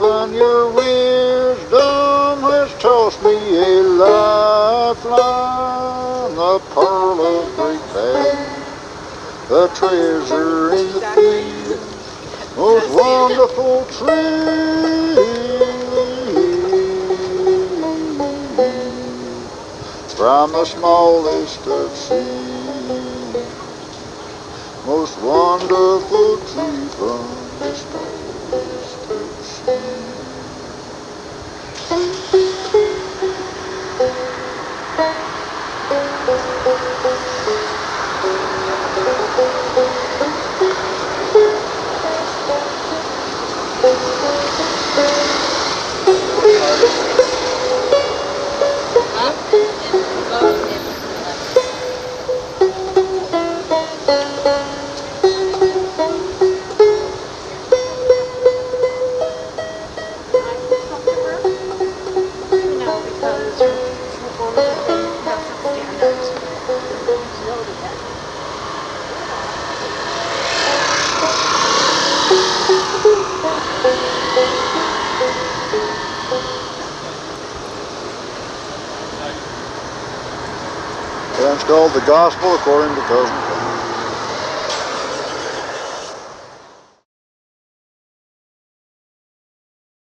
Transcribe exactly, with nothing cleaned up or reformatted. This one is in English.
and your wisdom has tossed me a lifeline, the pearl of great value, the treasure in the field, most wonderful tree. From the smallest of seeds, most wonderful tree from the smallest of seeds. And it's called The Gospel According to Cousin Pat.